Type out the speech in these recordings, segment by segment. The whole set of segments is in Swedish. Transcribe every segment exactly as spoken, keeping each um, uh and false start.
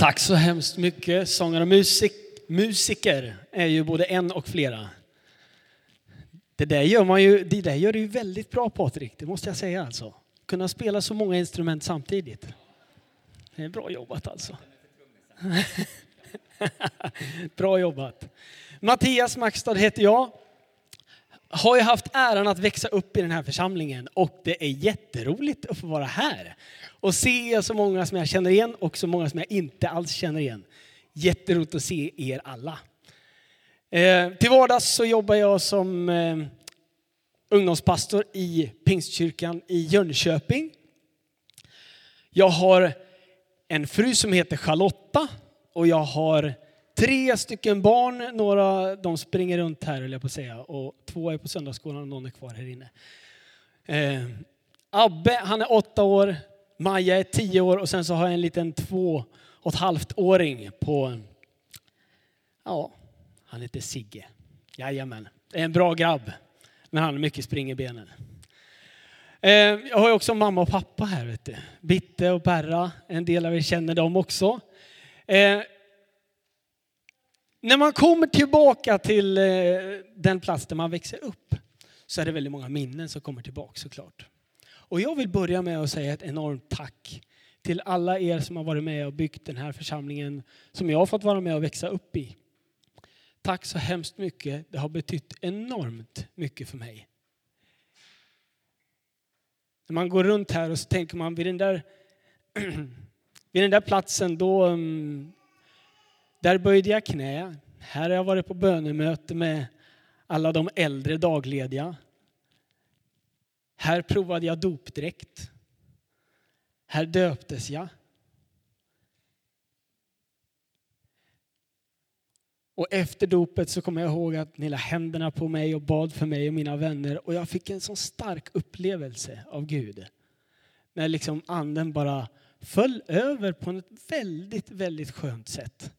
Tack så hemskt mycket. Sångare och musik, musiker är ju både en och flera. Det där gör man ju, det där gör du ju väldigt bra, Patrik, det måste jag säga alltså. Kunna spela så många instrument samtidigt. Det är bra jobbat alltså. Bra jobbat. Mattias Maxstad heter jag. Har ju haft äran att växa upp i den här församlingen och det är jätteroligt att få vara här. Och se så många som jag känner igen och så många som jag inte alls känner igen. Jätteroligt att se er alla. Eh, till vardags så jobbar jag som eh, ungdomspastor i Pingstkyrkan i Jönköping. Jag har en fru som heter Charlotta och jag har tre stycken barn. Några de springer runt här, eller jag på att säga, och två är på söndagsskolan och någon är kvar här inne. Eh, Abbe, han är åtta år. Maja är tio år och sen så har jag en liten två och ett halvt åring på, ja, han heter Sigge. Jajamän, det är en bra grabb, men han har mycket spring i benen. Eh, jag har ju också mamma och pappa här, vet du. Bitte och Berra, en del av er känner dem också. Eh, när man kommer tillbaka till eh, den plats där man växer upp så är det väldigt många minnen som kommer tillbaka såklart. Och jag vill börja med att säga ett enormt tack till alla er som har varit med och byggt den här församlingen som jag har fått vara med och växa upp i. Tack så hemskt mycket. Det har betytt enormt mycket för mig. När man går runt här och så tänker man vid den där, vid den där platsen då, där böjde jag knä. Här har jag varit på bönemöte med alla de äldre daglediga. Här provade jag dopdräkt. Här döptes jag. Och efter dopet så kommer jag ihåg att ni la händerna på mig och bad för mig och mina vänner. Och jag fick en sån stark upplevelse av Gud. När liksom anden bara föll över på ett väldigt, väldigt skönt sätt.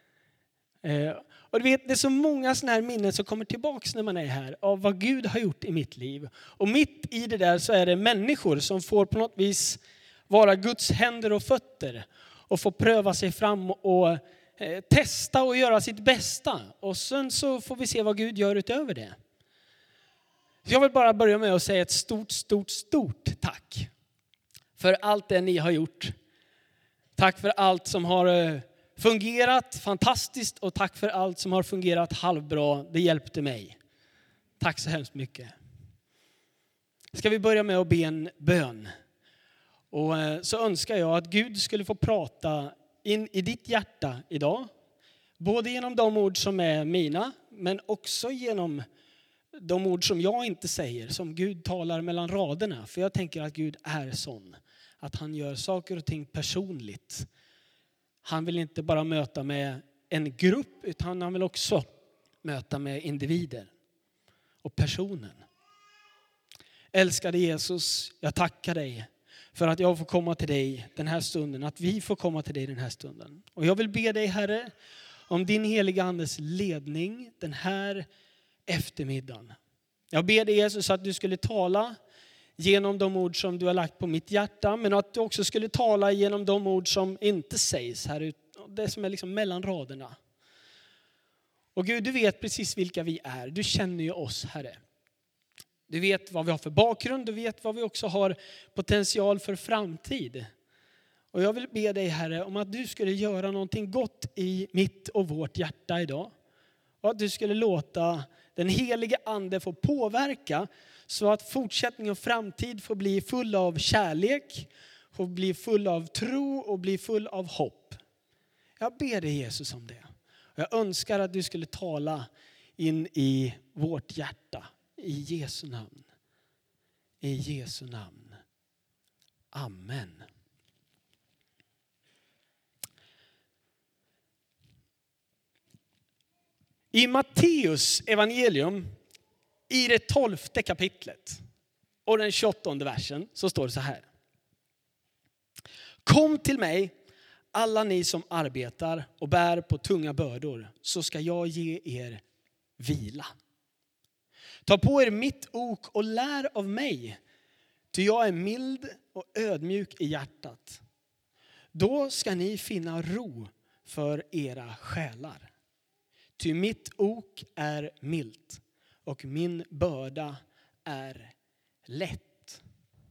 Eh, och du vet, det är så många såna här minnen som kommer tillbaka när man är här av vad Gud har gjort i mitt liv. Och mitt i det där så är det människor som får på något vis vara Guds händer och fötter. Och få pröva sig fram och eh, testa och göra sitt bästa. Och sen så får vi se vad Gud gör utöver det. Så jag vill bara börja med att säga ett stort, stort, stort tack. För allt det ni har gjort. Tack för allt som har eh, fungerat fantastiskt och tack för allt som har fungerat halvbra. Det hjälpte mig. Tack så hemskt mycket. Ska vi börja med att be en bön. Och så önskar jag att Gud skulle få prata in i ditt hjärta idag. Både genom de ord som är mina, men också genom de ord som jag inte säger. Som Gud talar mellan raderna. För jag tänker att Gud är sån. Att han gör saker och ting personligt. Han vill inte bara möta med en grupp utan han vill också möta med individer och personen. Älskade Jesus, jag tackar dig för att jag får komma till dig den här stunden. Att vi får komma till dig den här stunden. Och jag vill be dig, Herre, om din heliga andes ledning den här eftermiddagen. Jag ber dig, Jesus, att du skulle tala genom de ord som du har lagt på mitt hjärta. Men att du också skulle tala genom de ord som inte sägs här. Det som är liksom mellan raderna. Och Gud, du vet precis vilka vi är. Du känner ju oss, Herre. Du vet vad vi har för bakgrund. Du vet vad vi också har potential för framtid. Och jag vill be dig, Herre, om att du skulle göra någonting gott i mitt och vårt hjärta idag. Och att du skulle låta den helige ande få påverka så att fortsättning och framtid får bli full av kärlek, får bli full av tro och bli full av hopp. Jag ber dig, Jesus, om det. Jag önskar att du skulle tala in i vårt hjärta. I Jesu namn. I Jesu namn. Amen. I Matteus evangelium i det tolfte kapitlet och den tjugoåttonde versen så står det så här. Kom till mig alla ni som arbetar och bär på tunga bördor, så ska jag ge er vila. Ta på er mitt ok och lär av mig, ty jag är mild och ödmjuk i hjärtat. Då ska ni finna ro för era själar. Ty mitt ok är milt och min börda är lätt.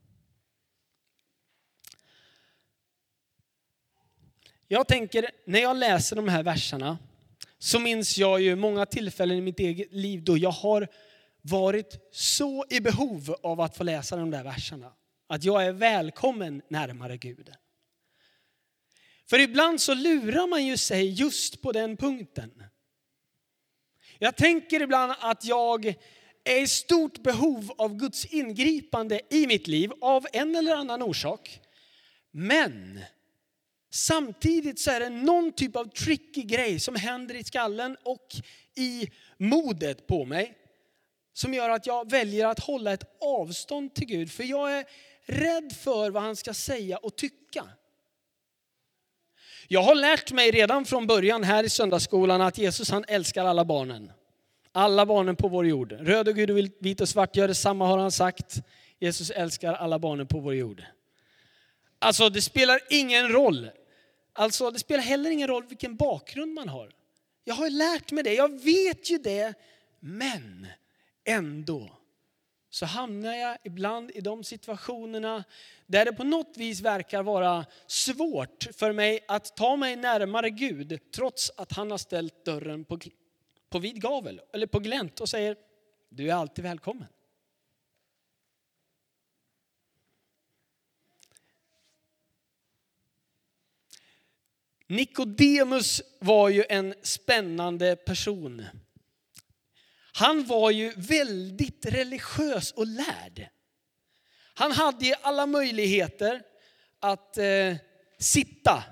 Jag tänker, när jag läser de här verserna så minns jag ju många tillfällen i mitt eget liv då jag har varit så i behov av att få läsa de där verserna. Att jag är välkommen närmare Gud. För ibland så lurar man ju sig just på den punkten. Jag tänker ibland att jag är i stort behov av Guds ingripande i mitt liv av en eller annan orsak. Men samtidigt så är det någon typ av tricky grej som händer i skallen och i modet på mig. Som gör att jag väljer att hålla ett avstånd till Gud. För jag är rädd för vad han ska säga och tycka. Jag har lärt mig redan från början här i söndagsskolan att Jesus han älskar alla barnen. Alla barnen på vår jord. Röd och gud och vit och svart gör detsamma har han sagt. Jesus älskar alla barnen på vår jord. Alltså det spelar ingen roll. Alltså det spelar heller ingen roll vilken bakgrund man har. Jag har lärt mig det, jag vet ju det. Men ändå så hamnar jag ibland i de situationerna där det på något vis verkar vara svårt för mig att ta mig närmare Gud trots att han har ställt dörren på, på vid gavel eller på glänt och säger du är alltid välkommen. Nikodemus var ju en spännande person. Han var ju väldigt religiös och lärd. Han hade alla möjligheter att eh, sitta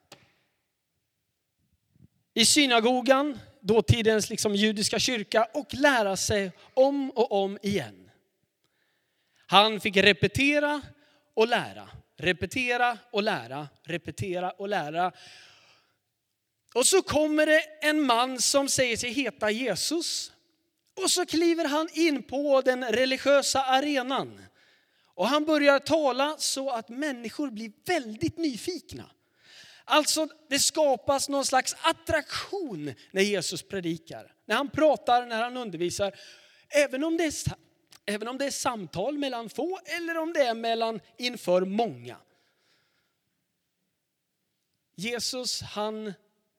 i synagogan, dåtidens liksom judiska kyrka, och lära sig om och om igen. Han fick repetera och lära, repetera och lära, repetera och lära. Och så kommer det en man som säger sig heta Jesus. Och så kliver han in på den religiösa arenan. Och han börjar tala så att människor blir väldigt nyfikna. Alltså det skapas någon slags attraktion när Jesus predikar. När han pratar, när han undervisar. Även om det är, även om det är samtal mellan få eller om det är mellan inför många. Jesus han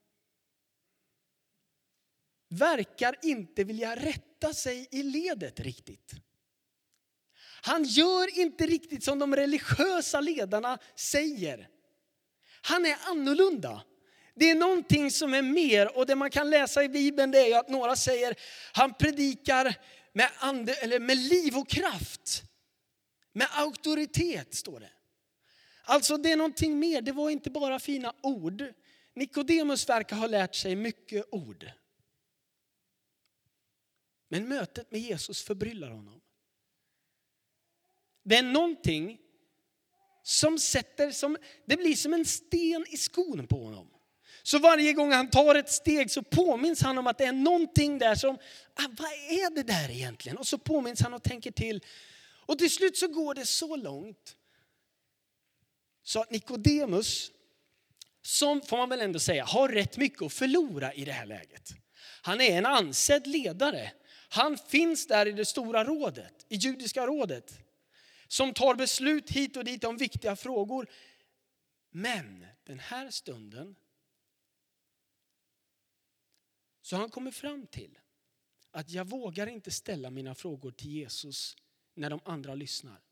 verkar inte vilja rätta sig i ledet riktigt. Han gör inte riktigt som de religiösa ledarna säger. Han är annorlunda. Det är någonting som är mer, och det man kan läsa i Bibeln det är ju att några säger han predikar med, ande, eller med liv och kraft. Med auktoritet står det. Alltså det är någonting mer, det var inte bara fina ord. Nikodemus verkar ha lärt sig mycket ord. Men mötet med Jesus förbryllar honom. Det är någonting som sätter, som, det blir som en sten i skon på honom. Så varje gång han tar ett steg så påminns han om att det är någonting där som, ah, vad är det där egentligen? Och så påminns han och tänker till. Och till slut så går det så långt så att Nikodemus, som får man väl ändå säga, har rätt mycket att förlora i det här läget. Han är en ansedd ledare. Han finns där i det stora rådet, i judiska rådet, som tar beslut hit och dit om viktiga frågor. Men den här stunden så har han kommit fram till att jag vågar inte ställa mina frågor till Jesus när de andra lyssnar.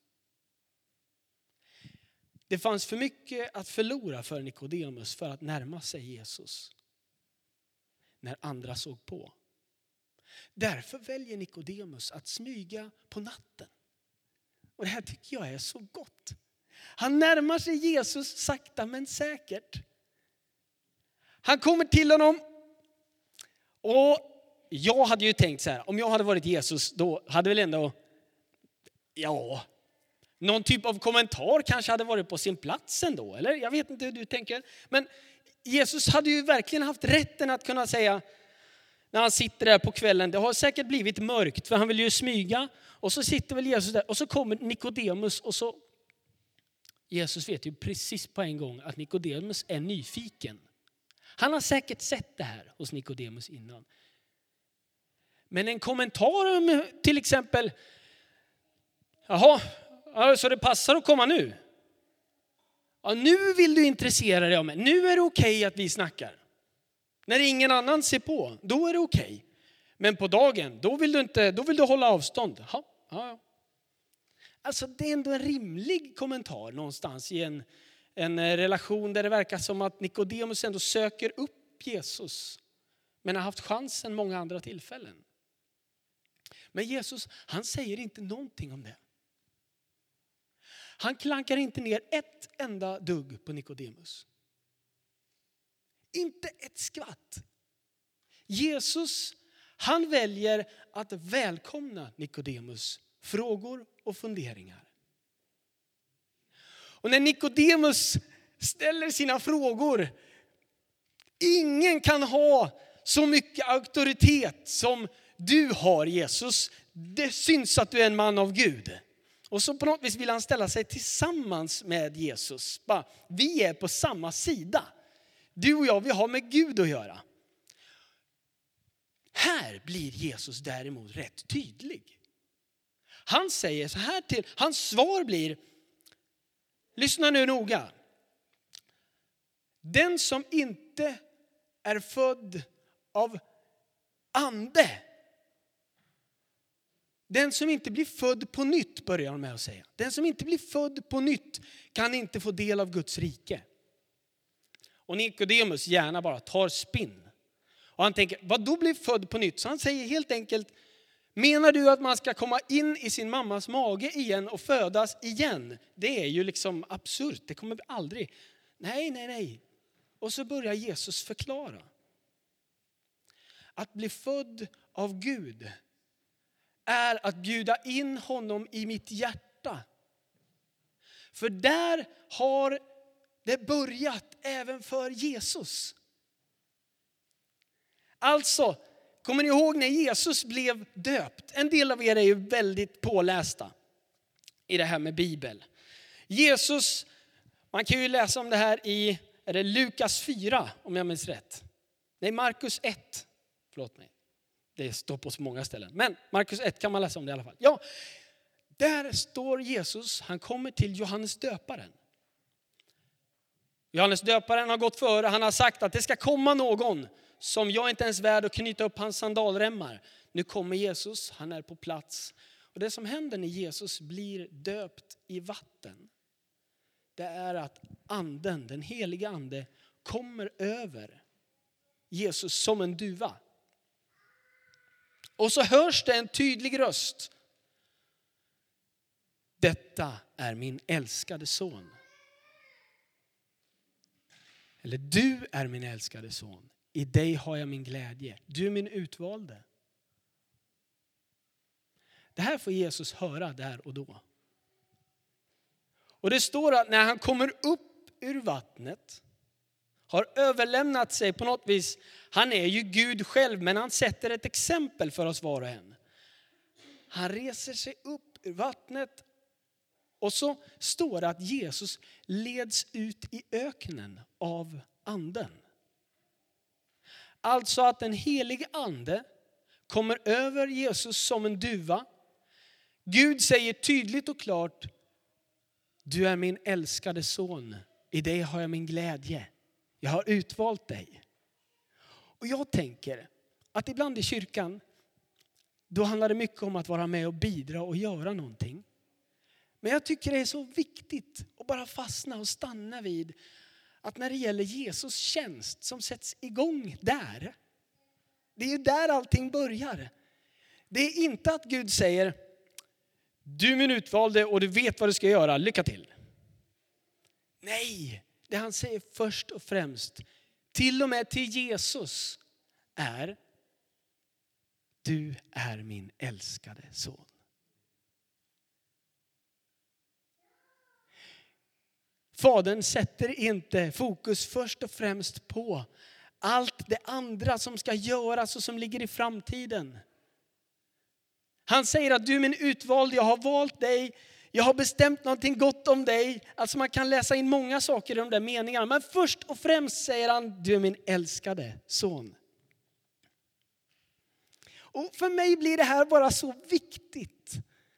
Det fanns för mycket att förlora för Nikodemus för att närma sig Jesus när andra såg på. Därför väljer Nikodemus att smyga på natten. Och det här tycker jag är så gott. Han närmar sig Jesus sakta men säkert. Han kommer till honom. Och jag hade ju tänkt så här, om jag hade varit Jesus då hade väl ändå, ja, någon typ av kommentar kanske hade varit på sin plats ändå. Eller jag vet inte hur du tänker. Men Jesus hade ju verkligen haft rätten att kunna säga, när han sitter där på kvällen, det har säkert blivit mörkt för han vill ju smyga. Och så sitter väl Jesus där och så kommer Nikodemus och så, Jesus vet ju precis på en gång att Nikodemus är nyfiken. Han har säkert sett det här hos Nikodemus innan. Men en kommentar om till exempel, jaha, så det passar att komma nu. Ja, nu vill du intressera dig av mig. Nu är det okej att vi snackar. När ingen annan ser på, då är det okej. Men på dagen, då vill du, inte, då vill du hålla avstånd. Ja, ja. Alltså det är ändå en rimlig kommentar någonstans i en, en relation där det verkar som att Nikodemus ändå söker upp Jesus. Men har haft chansen många andra tillfällen. Men Jesus, han säger inte någonting om det. Han klankar inte ner ett enda dugg på Nikodemus. Inte ett skvatt. Jesus, han väljer att välkomna Nikodemus frågor och funderingar. Och när Nikodemus ställer sina frågor, ingen kan ha så mycket auktoritet som du har, Jesus. Det syns att du är en man av Gud. Och så på något vis vill han ställa sig tillsammans med Jesus. Bara, vi är på samma sida. Du och jag, vi har med Gud att göra. Här blir Jesus däremot rätt tydlig. Han säger så här till, hans svar blir, lyssna nu noga. Den som inte är född av ande, den som inte blir född på nytt, börjar han med att säga. Den som inte blir född på nytt kan inte få del av Guds rike. Och Nikodemus gärna bara tar spinn. Och han tänker, vad då blir född på nytt? Så han säger helt enkelt, menar du att man ska komma in i sin mammas mage igen och födas igen? Det är ju liksom absurt, det kommer vi aldrig. Nej, nej, nej. Och så börjar Jesus förklara. Att bli född av Gud är att bjuda in honom i mitt hjärta. För där har det börjat även för Jesus. Alltså, kommer ni ihåg när Jesus blev döpt? En del av er är ju väldigt pålästa i det här med Bibel. Jesus, man kan ju läsa om det här i, är det Lukas fyra om jag minns rätt? Nej, Markus ett. Förlåt mig. Det står på så många ställen. Men Markus ett kan man läsa om det i alla fall. Ja, där står Jesus, han kommer till Johannes döparen. Johannes döparen har gått före, han har sagt att det ska komma någon som jag inte ens är värd att knyta upp hans sandalremmar. Nu kommer Jesus, han är på plats. Och det som händer när Jesus blir döpt i vatten, det är att anden, den heliga ande, kommer över Jesus som en duva. Och så hörs det en tydlig röst. Detta är min älskade son. Eller du är min älskade son. I dig har jag min glädje. Du är min utvalde. Det här får Jesus höra där och då. Och det står att när han kommer upp ur vattnet, har överlämnat sig på något vis. Han är ju Gud själv, men han sätter ett exempel för oss var och en. Han reser sig upp ur vattnet. Och så står det att Jesus leds ut i öknen av anden. Alltså att den helige ande kommer över Jesus som en duva. Gud säger tydligt och klart, du är min älskade son. I dig har jag min glädje. Jag har utvalt dig. Och jag tänker att ibland i kyrkan, då handlar det mycket om att vara med och bidra och göra någonting. Men jag tycker det är så viktigt att bara fastna och stanna vid att när det gäller Jesus tjänst som sätts igång där. Det är ju där allting börjar. Det är inte att Gud säger, du är min utvalde och du vet vad du ska göra, lycka till. Nej, det han säger först och främst, till och med till Jesus, är, du är min älskade son. Fadern sätter inte fokus först och främst på allt det andra som ska göras och som ligger i framtiden. Han säger att du är min utvalde, jag har valt dig. Jag har bestämt någonting gott om dig. Alltså man kan läsa in många saker i de där meningarna. Men först och främst säger han, du är min älskade son. Och för mig blir det här bara så viktigt.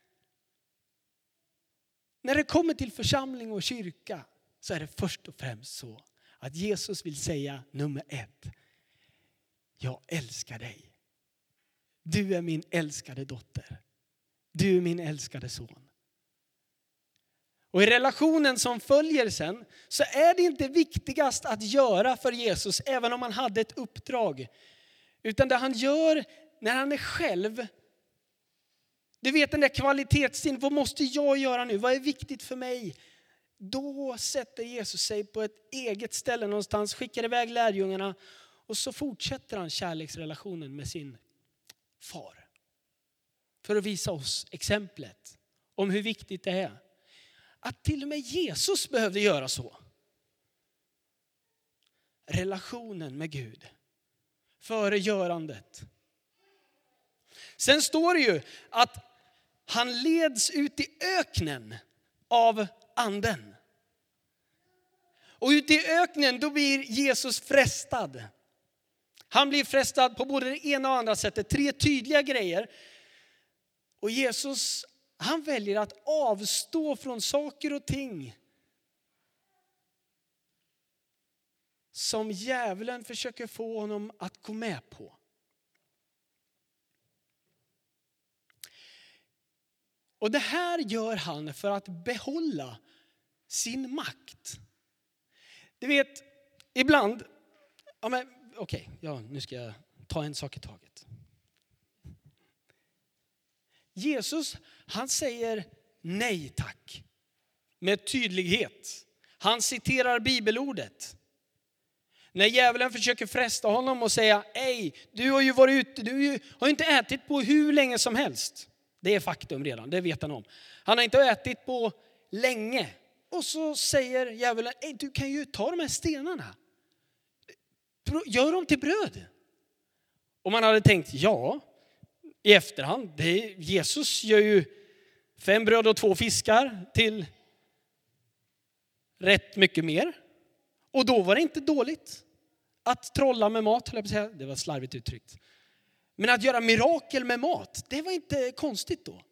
När det kommer till församling och kyrka så är det först och främst så att Jesus vill säga nummer ett. Jag älskar dig. Du är min älskade dotter. Du är min älskade son. Och i relationen som följer sen så är det inte viktigast att göra för Jesus även om han hade ett uppdrag. Utan det han gör när han är själv. Du vet den där kvalitetstiden, vad måste jag göra nu? Vad är viktigt för mig? Då sätter Jesus sig på ett eget ställe någonstans, skickar iväg lärjungarna och så fortsätter han kärleksrelationen med sin far. För att visa oss exemplet om hur viktigt det är. Att till och med Jesus behövde göra så. Relationen med Gud. Före görandet. Sen står det ju att han leds ut i öknen av anden. Och ute i öknen då blir Jesus frestad. Han blir frestad på både det ena och andra sättet. Tre tydliga grejer. Och Jesus, han väljer att avstå från saker och ting som djävulen försöker få honom att gå med på. Och det här gör han för att behålla sin makt. Du vet, ibland, ja men okej, okay, ja, nu ska jag ta en sak i taget. Jesus, han säger nej tack med tydlighet. Han citerar bibelordet. När djävulen försöker fresta honom och säga, ej, du har ju varit ute, du har ju inte ätit på hur länge som helst. Det är faktum redan, det vet han om. Han har inte ätit på länge. Och så säger djävulen, ej, du kan ju ta de här stenarna. Gör dem till bröd. Och man hade tänkt, ja, i efterhand, det är, Jesus gör ju fem bröd och två fiskar till rätt mycket mer. Och då var det inte dåligt att trolla med mat, det var slarvigt uttryckt. Men att göra mirakel med mat, det var inte konstigt då.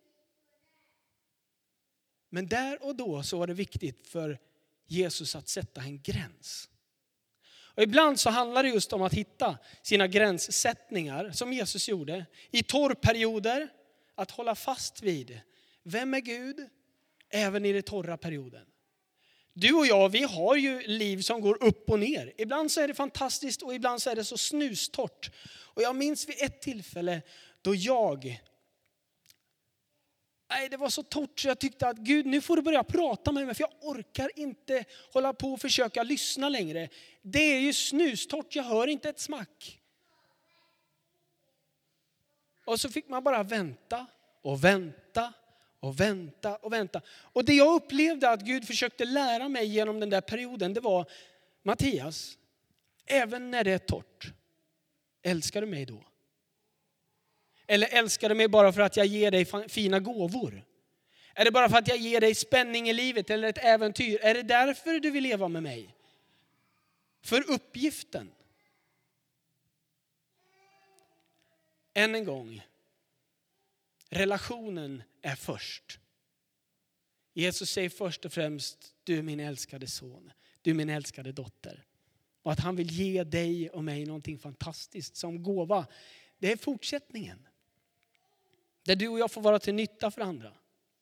Men där och då så var det viktigt för Jesus att sätta en gräns. Och ibland så handlar det just om att hitta sina gränssättningar som Jesus gjorde. I torrperioder att hålla fast vid. Vem är Gud? Även i den torra perioden. Du och jag, vi har ju liv som går upp och ner. Ibland så är det fantastiskt och ibland så är det så snustort. Och jag minns vid ett tillfälle då jag... Nej, det var så torrt så jag tyckte att Gud, nu får du börja prata med mig för jag orkar inte hålla på och försöka lyssna längre. Det är ju snustort, jag hör inte ett smack. Och så fick man bara vänta och vänta och vänta och vänta. Och det jag upplevde att Gud försökte lära mig genom den där perioden, det var Mattias, även när det är torrt, älskar du mig då? Eller älskar du mig bara för att jag ger dig fina gåvor? Är det bara för att jag ger dig spänning i livet eller ett äventyr? Är det därför du vill leva med mig? För uppgiften. Än en gång. Relationen är först. Jesus säger först och främst, du är min älskade son. Du är min älskade dotter. Och att han vill ge dig och mig någonting fantastiskt som gåva. Det är fortsättningen. Där du och jag får vara till nytta för andra.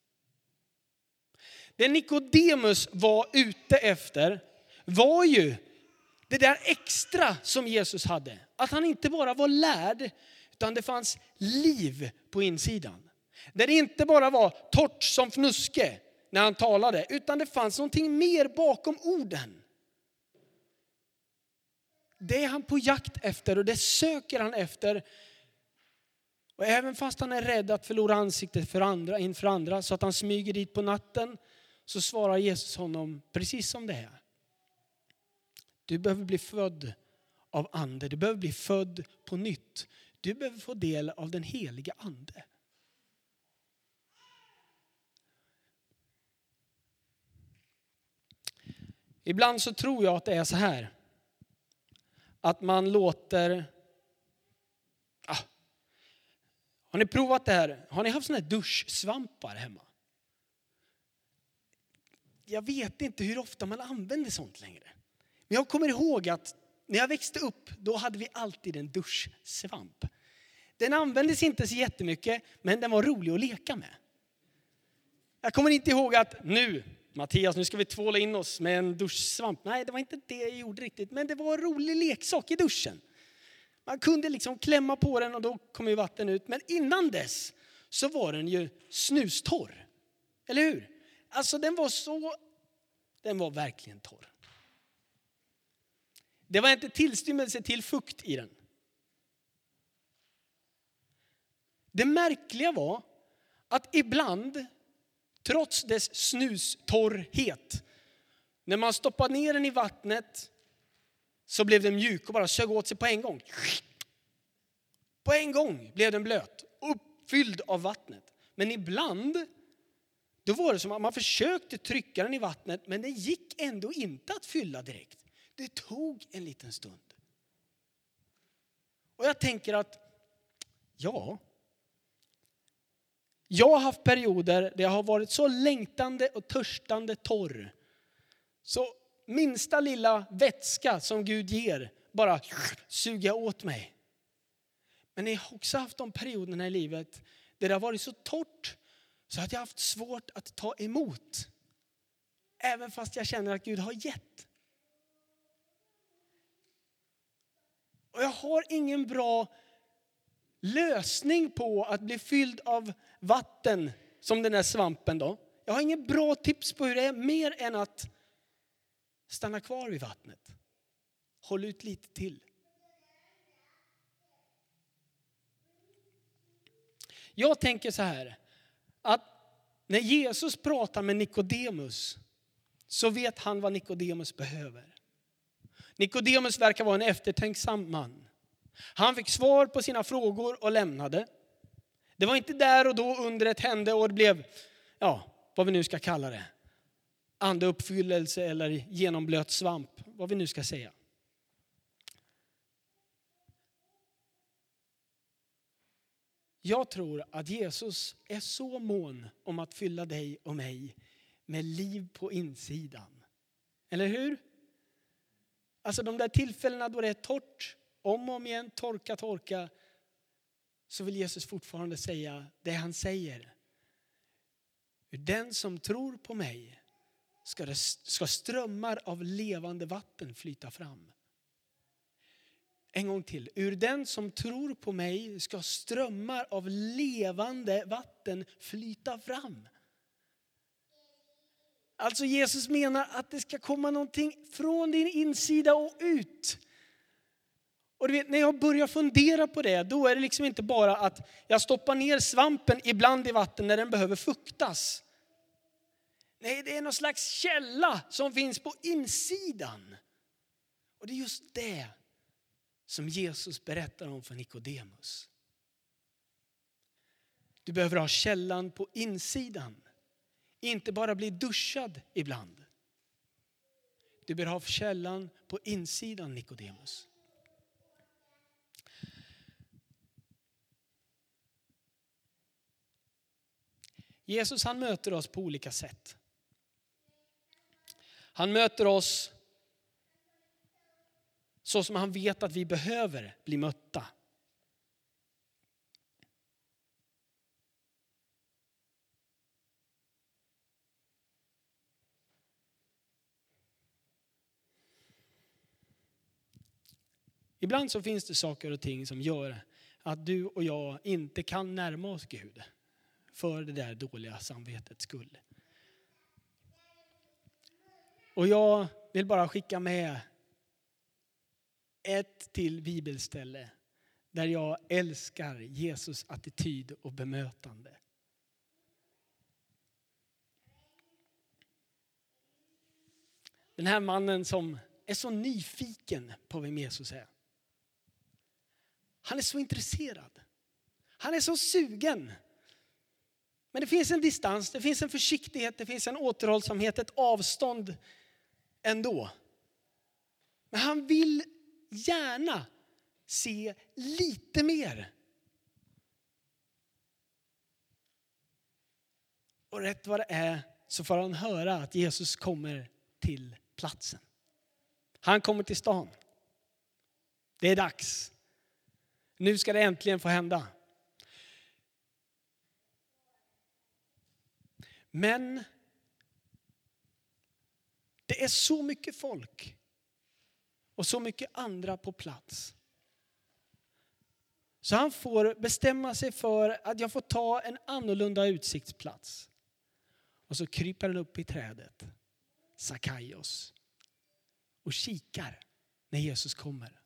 Det Nikodemus var ute efter var ju det där extra som Jesus hade. Att han inte bara var lärd utan det fanns liv på insidan. Där det inte bara var torrt som fnuske när han talade utan det fanns någonting mer bakom orden. Det är han på jakt efter och det söker han efter. Och även fast han är rädd att förlora ansiktet för andra, inför andra så att han smyger dit på natten så svarar Jesus honom precis som det är. Du behöver bli född av ande. Du behöver bli född på nytt. Du behöver få del av den heliga ande. Ibland så tror jag att det är så här. Att man låter... Ah. Har ni provat det här? Har ni haft såna här duschsvampar hemma? Jag vet inte hur ofta man använder sånt längre. Men jag kommer ihåg att när jag växte upp, då hade vi alltid en duschsvamp. Den användes inte så jättemycket, men den var rolig att leka med. Jag kommer inte ihåg att nu, Mattias, nu ska vi tvåla in oss med en duschsvamp. Nej, det var inte det jag gjorde riktigt, men det var en rolig leksak i duschen. Man kunde liksom klämma på den och då kom ju vatten ut. Men innan dess så var den ju snustorr. Eller hur? Alltså den var så, den var verkligen torr. Det var inte tillstymmelse till fukt i den. Det märkliga var att ibland, trots dess snustorrhet, när man stoppade ner den i vattnet så blev den mjuk och bara sög åt sig på en gång. På en gång blev den blöt, uppfylld av vattnet. Men ibland, då var det som att man försökte trycka den i vattnet, men det gick ändå inte att fylla direkt. Det tog en liten stund. Och jag tänker att, ja, jag har haft perioder där jag har varit så längtande och törstande torr. Så minsta lilla vätska som Gud ger bara suga åt mig. Men jag har också haft de perioderna i livet där det har varit så torrt så att jag har haft svårt att ta emot. Även fast jag känner att Gud har gett. Och jag har ingen bra lösning på att bli fylld av vatten som den där svampen då. Jag har ingen bra tips på hur det är mer än att stanna kvar vid vattnet. Håll ut lite till. Jag tänker så här, att när Jesus pratar med Nikodemus så vet han vad Nikodemus behöver. Nikodemus verkar vara en eftertänksam man. Han fick svar på sina frågor och lämnade. Det var inte där och då undret hände och det blev, ja, vad vi nu ska kalla det. Andeuppfyllelse eller genomblöt svamp, vad vi nu ska säga. Jag tror att Jesus är så mån om att fylla dig och mig med liv på insidan. Eller hur? Alltså de där tillfällena då det är torrt, om och om igen, torka, torka, så vill Jesus fortfarande säga det han säger. Den som tror på mig ska, det, ska strömmar av levande vatten flyta fram. En gång till. Ur den som tror på mig ska strömmar av levande vatten flyta fram. Alltså Jesus menar att det ska komma någonting från din insida och ut. Och du vet, när jag börjar fundera på det, då är det liksom inte bara att jag stoppar ner svampen ibland i vatten när den behöver fuktas. Nej, det är någon slags källa som finns på insidan. Och det är just det som Jesus berättar om för Nikodemus. Du behöver ha källan på insidan. Inte bara bli duschad ibland. Du behöver ha källan på insidan, Nikodemus. Jesus, han möter oss på olika sätt. Han möter oss så som han vet att vi behöver bli mötta. Ibland så finns det saker och ting som gör att du och jag inte kan närma oss Gud för det där dåliga samvetets skull. Och jag vill bara skicka med ett till bibelställe där jag älskar Jesus attityd och bemötande. Den här mannen som är så nyfiken på vem Jesus är. Han är så intresserad. Han är så sugen. Men det finns en distans, det finns en försiktighet, det finns en återhållsamhet, ett avstånd. ändå. Men han vill gärna se lite mer. Och rätt vad det är så får han höra att Jesus kommer till platsen. Han kommer till stan. Det är dags. Nu ska det äntligen få hända. Men det är så mycket folk och så mycket andra på plats. Så han får bestämma sig för att jag får ta en annorlunda utsiktsplats. Och så kryper han upp i trädet, Sackaios, och kikar när Jesus kommer.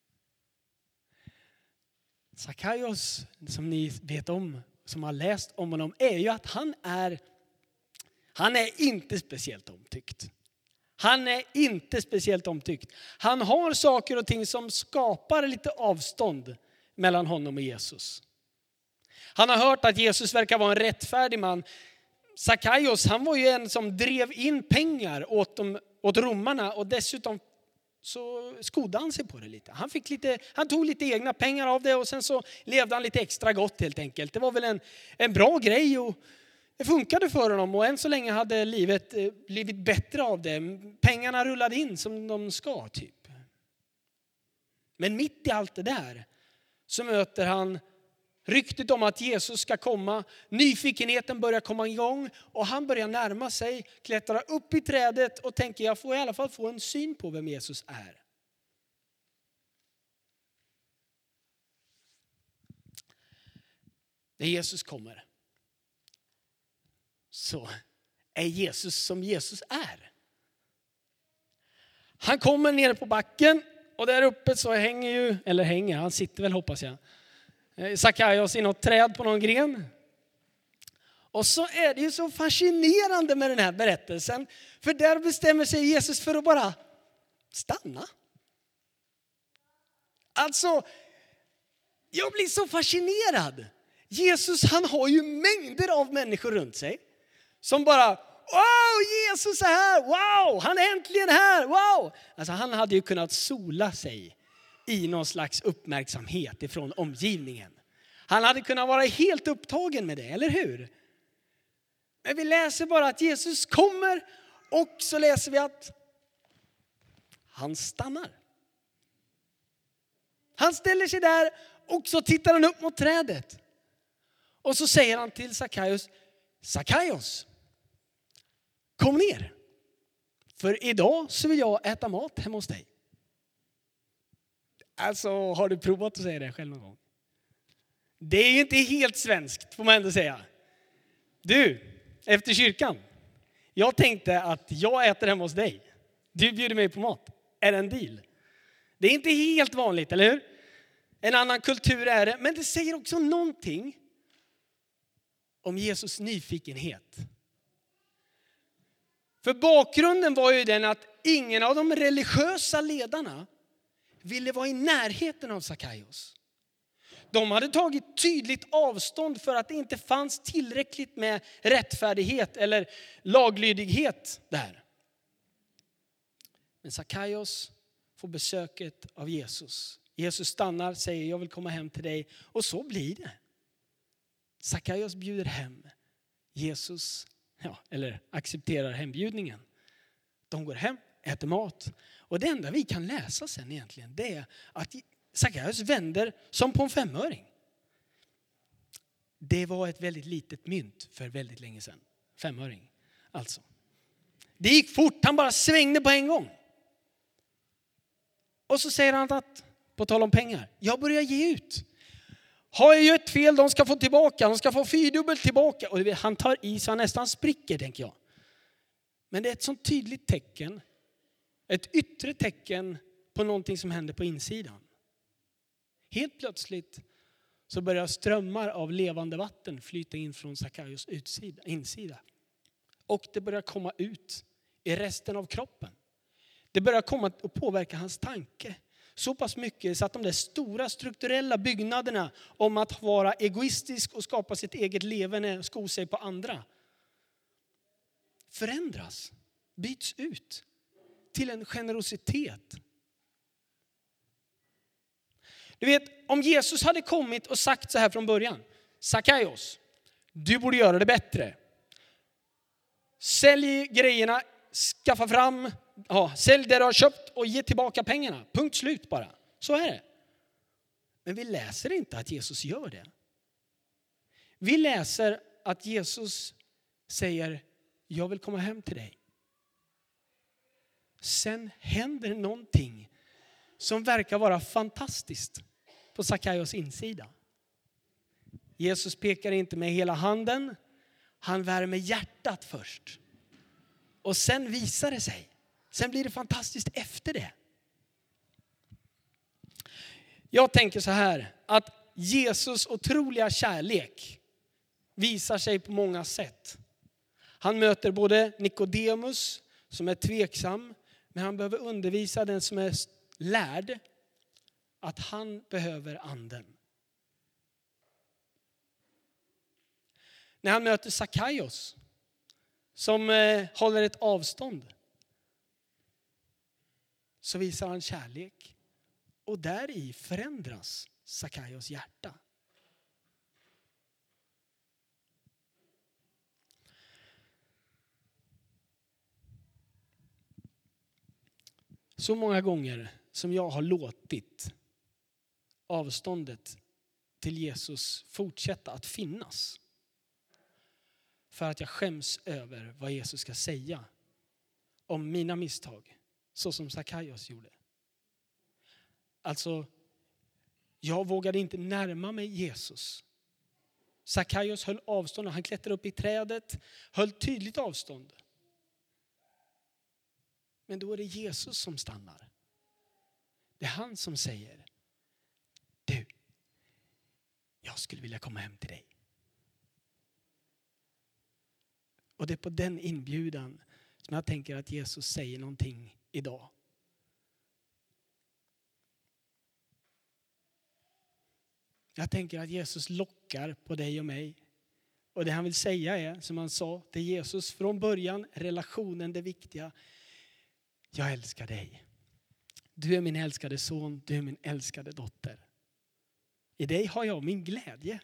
Sackaios, som ni vet om, som har läst om honom, är ju att han är, han är inte speciellt omtyckt. Han är inte speciellt omtyckt. Han har saker och ting som skapar lite avstånd mellan honom och Jesus. Han har hört att Jesus verkar vara en rättfärdig man. Sackaios, han var ju en som drev in pengar åt, dem, åt romarna och dessutom så skodde han sig på det lite. Han, fick lite. han tog lite egna pengar av det och sen så levde han lite extra gott helt enkelt. Det var väl en, en bra grej och det funkade för honom och än så länge hade livet blivit bättre av det. Pengarna rullade in som de ska typ. Men mitt i allt det där så möter han ryktet om att Jesus ska komma. Nyfikenheten börjar komma igång och han börjar närma sig, klättra upp i trädet och tänker jag får i alla fall få en syn på vem Jesus är. När Jesus kommer så är Jesus som Jesus är. Han kommer ner på backen och där uppe så hänger ju, eller hänger, han sitter väl hoppas jag, Sackaios i något träd på någon gren. Och så är det ju så fascinerande med den här berättelsen. För där bestämmer sig Jesus för att bara stanna. Alltså, jag blir så fascinerad. Jesus, han har ju mängder av människor runt sig. Som bara, wow, Jesus är här, wow, han är äntligen här, wow. Alltså han hade ju kunnat sola sig i någon slags uppmärksamhet ifrån omgivningen. Han hade kunnat vara helt upptagen med det, eller hur? Men vi läser bara att Jesus kommer och så läser vi att han stannar. Han ställer sig där och så tittar han upp mot trädet. Och så säger han till Sackaios, Sackaios, kom ner. För idag så vill jag äta mat hemma hos dig. Alltså, har du provat att säga det själv någon gång? Det är ju inte helt svenskt, får man ändå säga. Du, efter kyrkan. Jag tänkte att jag äter hemma hos dig. Du bjuder mig på mat. Är det en deal? Det är inte helt vanligt, eller hur? En annan kultur är det. Men det säger också någonting om Jesus nyfikenhet. För bakgrunden var ju den att ingen av de religiösa ledarna ville vara i närheten av Sackaios. De hade tagit tydligt avstånd för att det inte fanns tillräckligt med rättfärdighet eller laglydighet där. Men Sackaios får besöket av Jesus. Jesus stannar, säger jag vill komma hem till dig. Och så blir det. Sackaios bjuder hem Jesus, ja, eller accepterar hembjudningen. De går hem, äter mat. Och det enda vi kan läsa sen egentligen, det är att Sackaios vänder som på en femöring. Det var ett väldigt litet mynt för väldigt länge sedan. Femöring, alltså. Det gick fort, han bara svängde på en gång. Och så säger han att, på tal om pengar, jag börjar ge ut. Har jag gett fel, de ska få tillbaka, de ska få fyrdubbelt tillbaka. Och han tar i så han nästan spricker, tänker jag. Men det är ett sånt tydligt tecken, ett yttre tecken på någonting som händer på insidan. Helt plötsligt så börjar strömmar av levande vatten flyta in från Sackaios utsida, insida. Och det börjar komma ut i resten av kroppen. Det börjar komma att påverka hans tanke. Så pass mycket så att de där stora strukturella byggnaderna om att vara egoistisk och skapa sitt eget levande och sko sig på andra förändras, byts ut till en generositet. Du vet, om Jesus hade kommit och sagt så här från början. Sackaios, du borde göra det bättre. Sälj grejerna, skaffa fram, ja, sälj det du har köpt och ge tillbaka pengarna. Punkt slut bara. Så är det. Men vi läser inte att Jesus gör det. Vi läser att Jesus säger, jag vill komma hem till dig. Sen händer någonting som verkar vara fantastiskt på Sackaios insida. Jesus pekar inte med hela handen. Han värmer hjärtat först. Och sen visar det sig. Sen blir det fantastiskt efter det. Jag tänker så här, att Jesus otroliga kärlek visar sig på många sätt. Han möter både Nikodemus som är tveksam, men han behöver undervisa den som är lärd att han behöver anden. När han möter Sackaios som eh, håller ett avstånd, så visar han kärlek. Och där i förändras Sackaios hjärta. Så många gånger som jag har låtit avståndet till Jesus fortsätta att finnas. För att jag skäms över vad Jesus ska säga om mina misstag. Så som Sackaios gjorde. Alltså, jag vågade inte närma mig Jesus. Sackaios höll avstånd. Han klättrade upp i trädet. Höll tydligt avstånd. Men då är det Jesus som stannar. Det är han som säger, du, jag skulle vilja komma hem till dig. Och det är på den inbjudan som jag tänker att Jesus säger någonting idag. Jag tänker att Jesus lockar på dig och mig. Och det han vill säga är, som han sa till Jesus från början, relationen det viktiga. Jag älskar dig. Du är min älskade son, du är min älskade dotter. I dig har jag min glädje.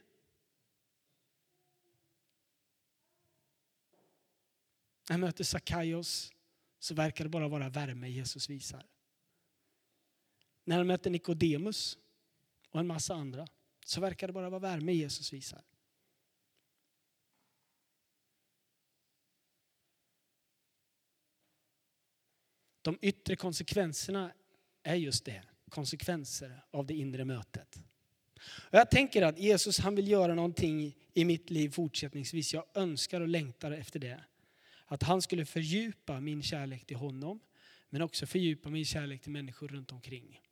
När jag möter Sackaios så verkar det bara vara värme Jesus visar. När jag möter Nikodemus och en massa andra så verkar det bara vara värme Jesus visar. De yttre konsekvenserna är just det. Konsekvenser av det inre mötet. Och jag tänker att Jesus han vill göra någonting i mitt liv fortsättningsvis. Jag önskar och längtar efter det. Att han skulle fördjupa min kärlek till honom. Men också fördjupa min kärlek till människor runt omkring.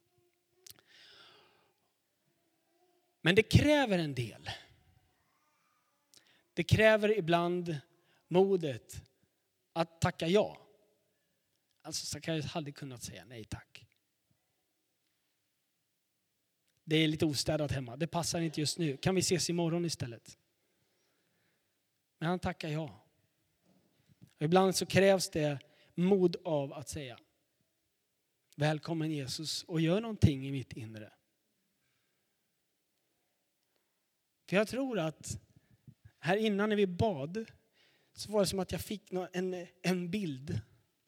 Men det kräver en del. Det kräver ibland modet att tacka ja. Alltså Sackaios hade kunnat säga nej tack. Det är lite ostädat hemma. Det passar inte just nu. Kan vi ses imorgon istället? Men han tackar ja. Och ibland så krävs det mod av att säga välkommen Jesus och gör någonting i mitt inre. För jag tror att här innan när vi bad så var det som att jag fick en, en bild.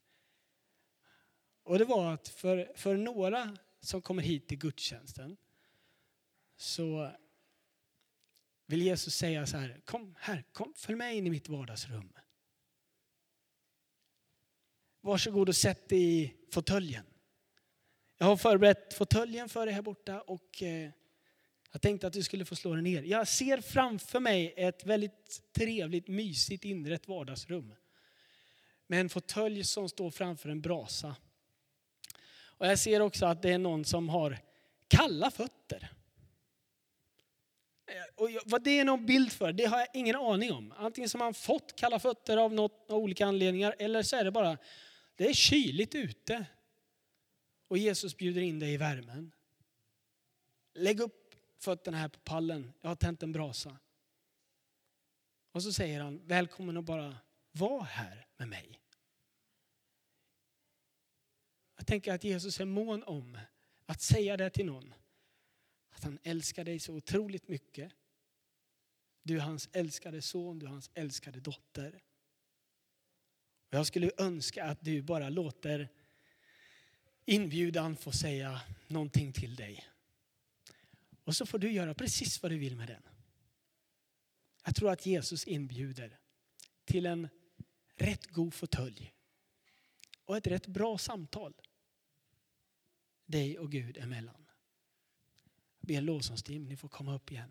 Och det var att för, för några som kommer hit till gudstjänsten så vill Jesus säga så här, kom här, kom, följ med in i mitt vardagsrum. Varsågod och sätt dig i fåtöljen. Jag har förberett fåtöljen för dig här borta och eh, jag tänkte att du skulle få slå dig ner. Jag ser framför mig ett väldigt trevligt, mysigt inrett vardagsrum. Med en fåtölj som står framför en brasa. Och jag ser också att det är någon som har kalla fötter. Och vad det är någon bild för, det har jag ingen aning om. Antingen som man fått kalla fötter av, något, av olika anledningar. Eller så är det bara, det är kyligt ute. Och Jesus bjuder in dig i värmen. Lägg upp fötterna här på pallen. Jag har tänt en brasa. Och så säger han, välkommen att bara vara här med mig. Jag tänker att Jesus är mån om att säga det till någon. Att han älskar dig så otroligt mycket. Du är hans älskade son, du är hans älskade dotter. Och jag skulle önska att du bara låter inbjudan få säga någonting till dig. Och så får du göra precis vad du vill med den. Jag tror att Jesus inbjuder till en rätt god fåtölj. Och ett rätt bra samtal. Dig och Gud emellan. Jag ber lovsångsteam, ni får komma upp igen.